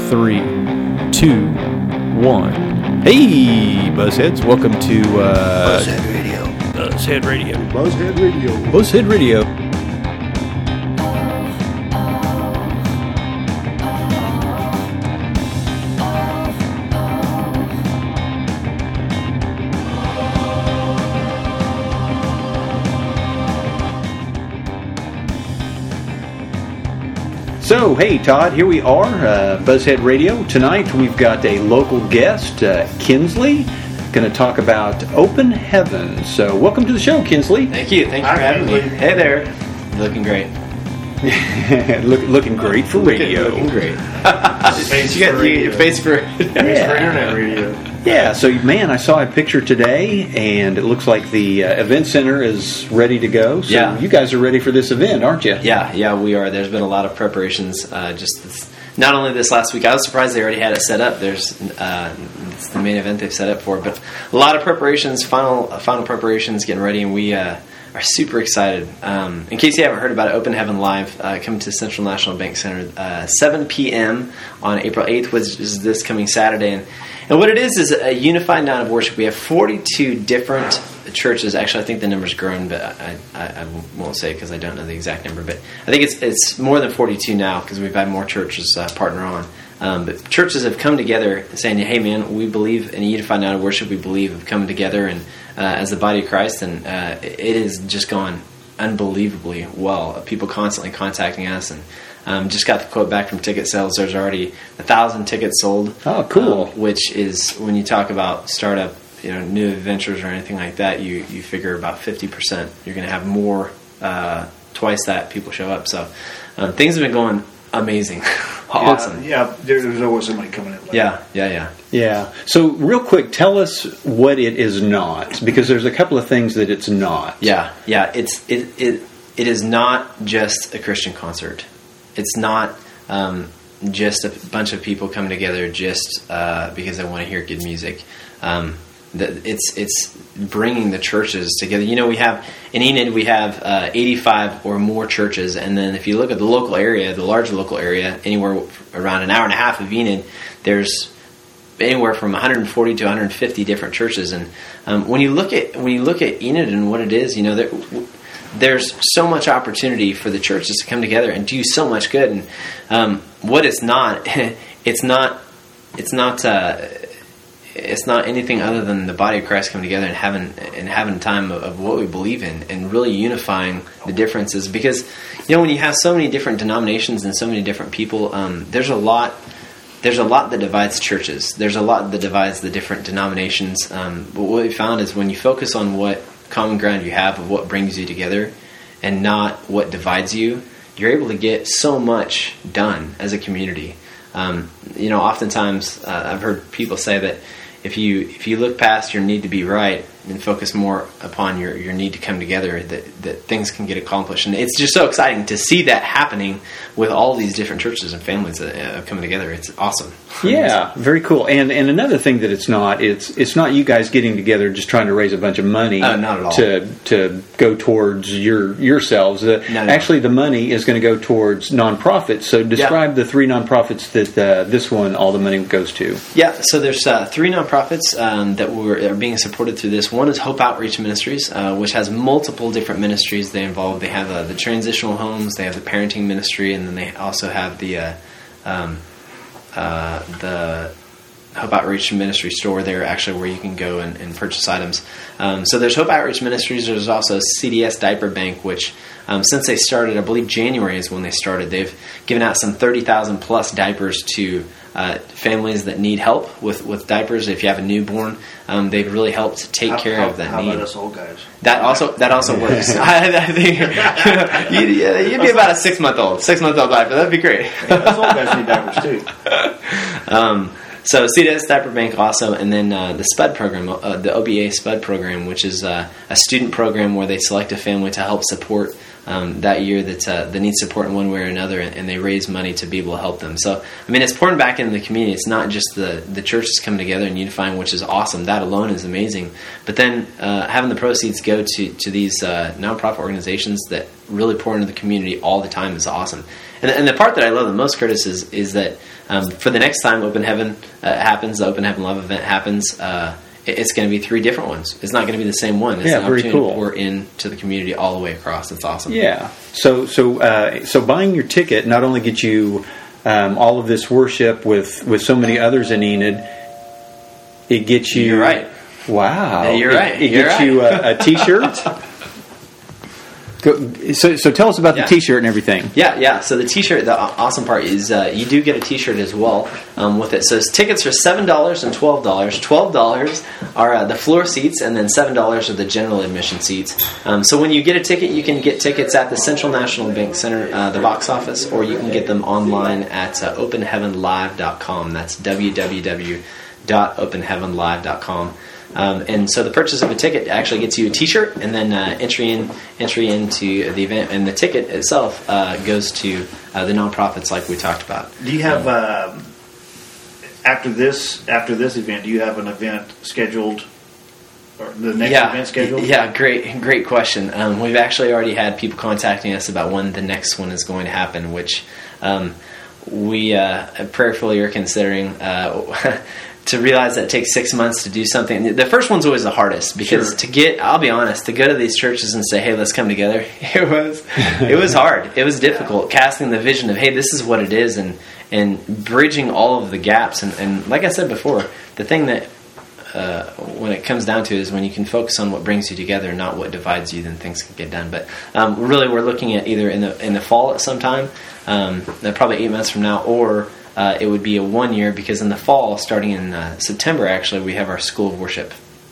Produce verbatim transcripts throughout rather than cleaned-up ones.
three, two, one. Hey, Buzzheads! Welcome to uh, Buzzhead Radio. Buzzhead Radio. Buzzhead Radio. Buzzhead Radio. So, hey Todd, here we are, uh, Buzzhead Radio. Tonight we've got a local guest, uh, Kinsley, going to talk about Open Heaven. So, welcome to the show, Kinsley. Thank you. Thanks Hi, for having Kinsley. me. Hey there. Looking great. Look, looking great for radio. Looking great. Face you got for your radio. face for Face for Yeah. internet radio. Yeah, so man, I saw a picture today, and it looks like the uh, event center is ready to go. So Yeah. you guys are ready for this event, aren't you? Yeah, yeah, we are. There's been a lot of preparations. Uh, just this, not only this last week. I was surprised they already had it set up. There's uh, it's the main event they've set up for, but a lot of preparations, final uh, final preparations, getting ready, and we uh, are super excited. Um, in case you haven't heard about it, Open Heaven Live uh, coming to Central National Bank Center uh, seven p.m. on April eighth, which is this coming Saturday. And And what it is is a unified night of worship. We have forty-two different churches. Actually, I think the number's grown, but I, I, I won't say because I don't know the exact number. But I think it's it's more than forty-two now because we've had more churches uh, partner on. Um, but churches have come together saying, "Hey, man, we believe in a unified night of worship. We believe of coming together and uh, as the body of Christ." And uh, it has just gone unbelievably well. People constantly contacting us and. Um, just got the quote back from ticket sales. There's already a thousand tickets sold. Oh, cool. Um, which is when you talk about startup, you know, new adventures or anything like that, you you figure about fifty percent. You're going to have more, uh, twice that people show up. So um, things have been going amazing, awesome. Yeah, yeah there, there's always somebody coming in late. Yeah, yeah, yeah. Yeah. So, real quick, tell us what it is not, because there's a couple of things that it's not. Yeah, yeah. It's it it it is not just a Christian concert. It's not um, just a bunch of people coming together just uh, because they want to hear good music. Um, the, it's it's bringing the churches together. You know, we have in Enid we have uh, eighty-five or more churches, and then if you look at the local area, the large local area, anywhere around an hour and a half of Enid, there's anywhere from one hundred forty to one hundred fifty different churches. And um, when you look at when you look at Enid and what it is, you know, there, there's so much opportunity for the churches to come together and do so much good. And um, what it's not, it's not, it's not, uh, it's not anything other than the body of Christ coming together and having and having time of, of what we believe in and really unifying the differences. Because you know, when you have so many different denominations and so many different people, um, there's a lot. There's a lot that divides churches. There's a lot that divides the different denominations. Um, but what we found is when you focus on what common ground you have of what brings you together and not what divides you, you're able to get so much done as a community. Um, you know, oftentimes uh, I've heard people say that if you if you look past your need to be right and focus more upon your, your need to come together, that, that things can get accomplished. And it's just so exciting to see that happening with all these different churches and families that are coming together. It's awesome. Yeah, very cool. And and another thing that it's not, it's it's not you guys getting together just trying to raise a bunch of money Oh, not at all. to to go towards your yourselves. Uh, No, no. Actually, the money is going to go towards nonprofits. So describe the three nonprofits that uh, this one, all the money goes to. Yeah, so there's uh, three nonprofits um, that were are being supported through this. One is Hope Outreach Ministries, uh, which has multiple different ministries they involve. They have uh, the transitional homes, they have the parenting ministry, and then they also have the uh, um, uh, the Hope Outreach Ministry store there, actually, where you can go and, and purchase items. Um, so there's Hope Outreach Ministries. There's also C D S Diaper Bank, which um, since they started, I believe January is when they started, they've given out some thirty thousand plus diapers to uh, families that need help with, with diapers. If you have a newborn, um, they've really helped take How, care how, of that how need. about us old guys? That also that also works. I, I think you'd, yeah, you'd be about a six month old, six month old diaper. That'd be great. Yeah, us old guys need diapers too. Um, so C D S Diaper Bank also, and then uh, the SPUD program, uh, the O B A SPUD program, which is uh, a student program where they select a family to help support um, that year that uh, that need support in one way or another, and, and they raise money to be able to help them. So, I mean, it's pouring back into the community. It's not just the, the churches coming together and unifying, which is awesome. That alone is amazing. But then uh, having the proceeds go to, to these uh, nonprofit organizations that really pour into the community all the time is awesome. And, and the part that I love the most, Curtis, is, is that um, for the next time Open Heaven uh, happens, the Open Heaven Love event happens, uh, it's going to be three different ones. It's not going to be the same one. It's yeah, an very opportunity cool. to pour into the community all the way across. It's awesome. Yeah. So so uh, so buying your ticket not only gets you um, all of this worship with, with so many others in Enid, it gets you. You're right. Wow. Yeah, you're it, right. It You're gets right. you a, a T-shirt. Go, so so tell us about Yeah. the T-shirt and everything. Yeah, yeah. So the T-shirt, the awesome part is uh, you do get a T-shirt as well um, with it. So tickets are seven dollars and twelve dollars. Twelve dollars are uh, the floor seats, and then seven dollars are the general admission seats. Um, so when you get a ticket, you can get tickets at the Central National Bank Center, uh, the box office, or you can get them online at uh, open heaven live dot com. That's w w w dot open heaven live dot com. Um, and so the purchase of a ticket actually gets you a T-shirt, and then uh, entry in entry into the event, and the ticket itself uh, goes to uh, the nonprofits, like we talked about. Do you have um, after this after this event? Do you have an event scheduled, or the next yeah, event scheduled? Yeah, great, great question. Um, we've actually already had people contacting us about when the next one is going to happen, which um, we uh, prayerfully are considering. Uh, To realize that it takes six months to do something. The first one's always the hardest because Sure. to get, I'll be honest, to go to these churches and say, "Hey, let's come together." It was, it was hard. It was difficult casting the vision of, "Hey, this is what it is," and and bridging all of the gaps. And, and like I said before, the thing that uh, when it comes down to it is when you can focus on what brings you together, not what divides you, then things can get done. But um, really, we're looking at either in the in the fall at some time, um, probably eight months from now, or Uh, it would be a one year, because in the fall, starting in uh, September, actually, we have our School of Worship,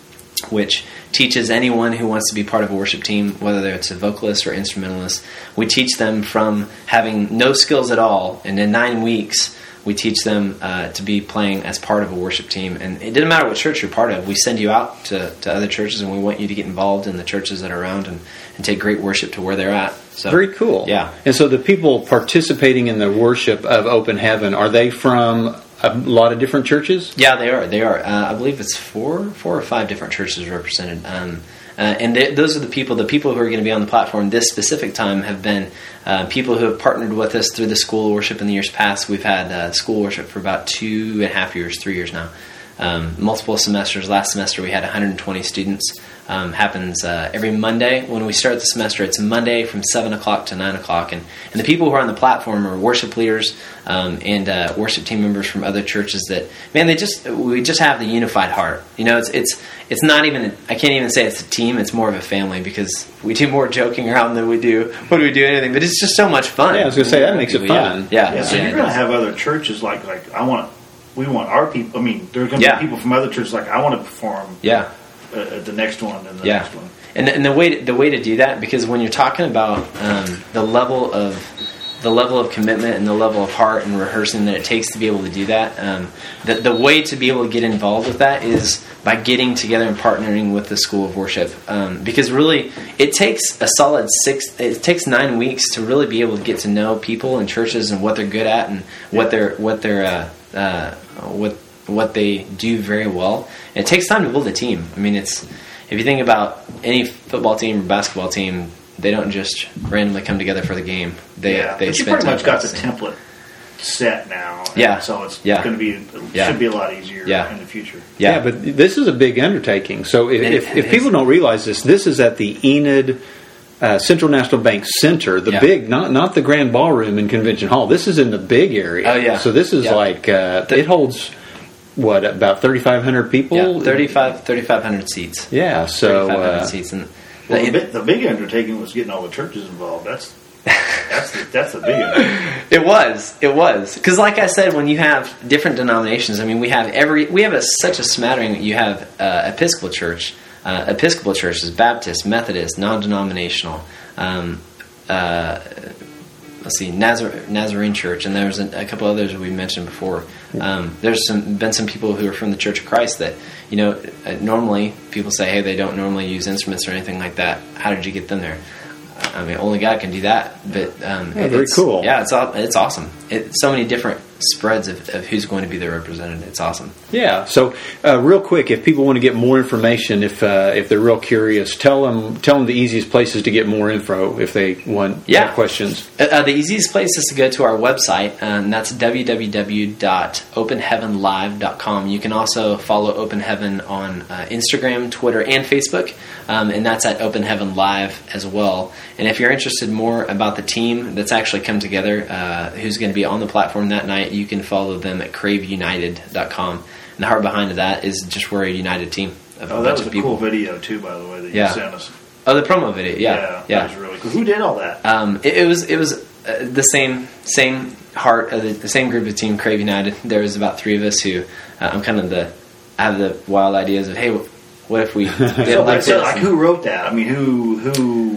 which teaches anyone who wants to be part of a worship team, whether it's a vocalist or instrumentalist. We teach them from having no skills at all, and in nine weeks, we teach them uh, to be playing as part of a worship team. And it doesn't matter what church you're part of. We send you out to, to other churches, and we want you to get involved in the churches that are around and, and take great worship to where they're at. So, very cool. Yeah. And so the people participating in the worship of Open Heaven, are they from a lot of different churches? Yeah, they are. They are. Uh, I believe it's four, four or five different churches represented. Um, uh, and they, those are the people. The people who are going to be on the platform this specific time have been uh, people who have partnered with us through the School of Worship in the years past. We've had uh, School of Worship for about two and a half years, three years now. Um, multiple semesters. Last semester we had one hundred twenty students. Um, happens uh, every Monday. When we start the semester, it's Monday from seven o'clock to nine o'clock. And, and the people who are on the platform are worship leaders um, and uh, worship team members from other churches that, man, they just, we just have the unified heart. You know, it's it's it's not even, I can't even say it's a team, it's more of a family, because we do more joking around than we do, what do we do anything, but it's just so much fun. Yeah, I was going to say, that makes it fun. Yeah, yeah. Yeah, so yeah, you're it going to does. have other churches like like I want. We want our people. I mean, there's going to Yeah. be people from other churches like I want to perform. Yeah. Uh, at the next one and the Yeah. next one. And and the way to, the way to do that, because when you're talking about um, the level of the level of commitment and the level of heart and rehearsing that it takes to be able to do that, um, the the way to be able to get involved with that is by getting together and partnering with the School of Worship. Um, because really, it takes a solid six, it takes nine weeks to really be able to get to know people and churches and what they're good at and what they're what they're uh, uh, what what they do very well. And it takes time to build a team. I mean, it's if you think about any football team or basketball team, they don't just randomly come together for the game. They yeah, they but you spend pretty time much got the practicing. template set now. Yeah. so it's Yeah. going to be it Yeah. should be a lot easier Yeah. in the future. Yeah, but this is a big undertaking. So if, It- if, it if people is. don't realize this, this is at the Enid uh, Central National Bank Center, the Yeah. big, not not the Grand Ballroom in Convention Hall. This is in the big area. Oh, yeah. So this is Yeah. like uh, it holds what, about thirty-five hundred people? Yeah, thirty-five, thirty-five hundred seats. Yeah. So thirty-five hundred uh, seats, and Well, the- the, big, the big undertaking was getting all the churches involved. That's that's the, that's the big undertaking. It was. It was. Because like I said, when you have different denominations, I mean, we have every, we have a, such a smattering. You have uh, Episcopal Church. Uh, Episcopal Church is Baptist, Methodist, non-denominational. Um, uh, let's see, Nazar- Nazarene Church, and there's a, a couple others we mentioned before. Um, there's some been some people who are from the Church of Christ that, you know, uh, normally people say, hey, they don't normally use instruments or anything like that. How did you get them there? I mean, only God can do that. But um, Yeah, very it's, cool. Yeah, it's aw- it's awesome. It, so many different spreads of, of who's going to be the representative. It's awesome. Yeah. So, uh, real quick, if people want to get more information, if uh, if they're real curious, tell them tell them the easiest places to get more info if they want Yeah. more questions. Uh, the easiest place is to go to our website, and that's w w w dot open heaven live dot com. You can also follow Open Heaven on uh, Instagram, Twitter, and Facebook, um, and that's at Open Heaven Live as well. And if you're interested more about the team that's actually come together, uh, who's going to be on the platform that night, you can follow them at crave united dot com. And the heart behind that is just we're a united team of Oh, a that bunch was of a people. cool video too, by the way, that Yeah. you sent us. Oh, the promo video, yeah, yeah. that was really cool. Who did all that? Um, it, it was it was uh, the same same heart of the, the same group of team, Crave United. There was about three of us who uh, I'm kind of the I have the wild ideas of, hey, what if we did So, like like, so, this like, and who wrote that? I mean, who who?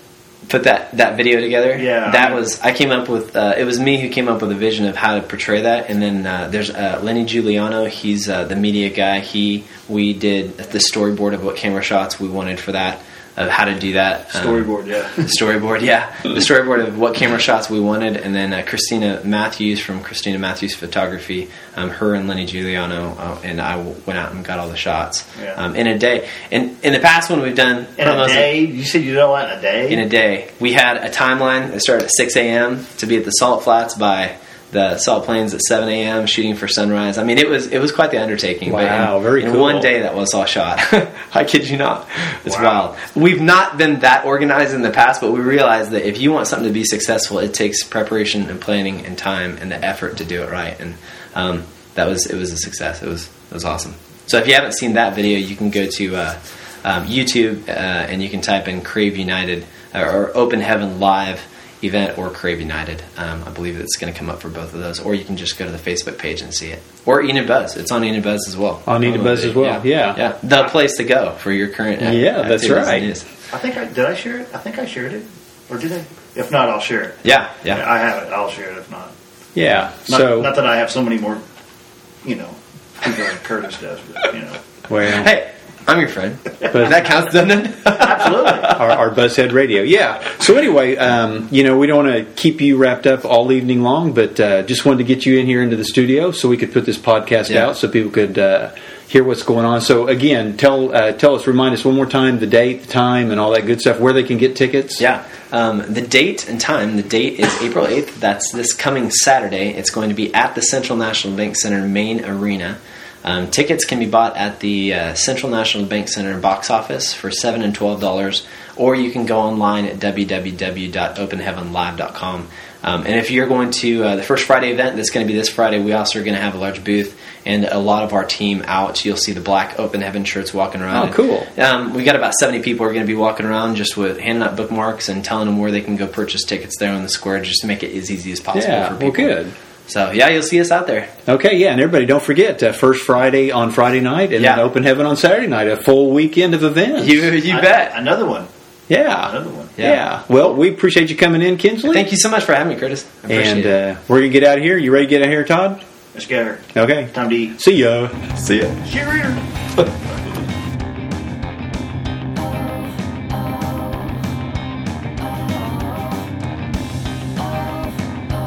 put that, that video together? Yeah. that was I came up with. Uh, it was me who came up with a vision of how to portray that, and then uh, there's uh, Lenny Giuliano. He's uh, the media guy. He we did the storyboard of what camera shots we wanted for that. Of how to do that. Um, Storyboard, yeah. storyboard, yeah. The storyboard of what camera shots we wanted, and then uh, Christina Matthews from Christina Matthews Photography, um, her and Lenny Giuliano, uh, and I w- went out and got all the shots Yeah. um, in a day. And in the past when we've done In a promos day? You said you did all that in a day? in a day, we had a timeline that started at six a.m. to be at the Salt Flats by the Salt Plains at seven a.m. shooting for sunrise. I mean, it was it was quite the undertaking. but Wow, in, very in cool. one day that was all shot. I kid you not. It's Wow. wild. We've not been that organized in the past, but we realized that if you want something to be successful, it takes preparation and planning and time and the effort to do it right. And um, that was it was a success. It was it was awesome. So if you haven't seen that video, you can go to uh, um, YouTube uh, and you can type in Crave United uh, or Open Heaven Live event or Crave United. Um, I believe it's going to come up for both of those, or you can just go to the Facebook page and see it. Or Enid Buzz. It's on Enid Buzz as well. On Enid Buzz as well, yeah. yeah, the place to go for your current. ac- Yeah, that's activities and right. news. I think I did. I share it. I think I shared it, or did I? If not, I'll share it. Yeah, yeah. I have it. I'll share it. If not, Yeah. not, So, not that I have so many more, you know, people like Curtis does, but you know, well, Hey, I'm your friend. but That counts, doesn't it? absolutely. our, our Buzzhead Radio. Yeah. So anyway, um, you know, we don't want to keep you wrapped up all evening long, but uh, just wanted to get you in here into the studio so we could put this podcast Yeah. out so people could uh, hear what's going on. So again, tell uh, tell us, remind us one more time the date, the time, and all that good stuff. Where they can get tickets. Yeah. Um, the date and time, the date is April eighth. That's this coming Saturday. It's going to be at the Central National Bank Center main arena. Um, tickets can be bought at the uh, Central National Bank Center box office for seven dollars and twelve dollars, or you can go online at w w w dot open heaven live dot com. Um, and if you're going to uh, the First Friday event, that's going to be this Friday, we also are going to have a large booth and a lot of our team out. You'll see the black Open Heaven shirts walking around. Oh, cool. Um, we got about seventy people who are going to be walking around just with handing out bookmarks and telling them where they can go purchase tickets there on the square, just to make it as easy as possible Yeah. for Well, people. good. So, yeah, you'll see us out there. Okay, yeah, and everybody, don't forget uh, First Friday on Friday night, and Yeah. then Open Heaven on Saturday night. A full weekend of events. You you I- bet. Another one. yeah, Another one. yeah. Yeah. Well, we appreciate you coming in, Kinsley. Thank you so much for having me, Curtis. I appreciate And it. uh, we're gonna get out of here. You ready to get out of here, Todd? Let's get her. Okay. Time to eat. See ya. See ya. Cheerio.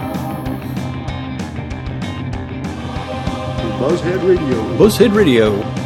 Buzzhead Radio. Buzzhead Radio.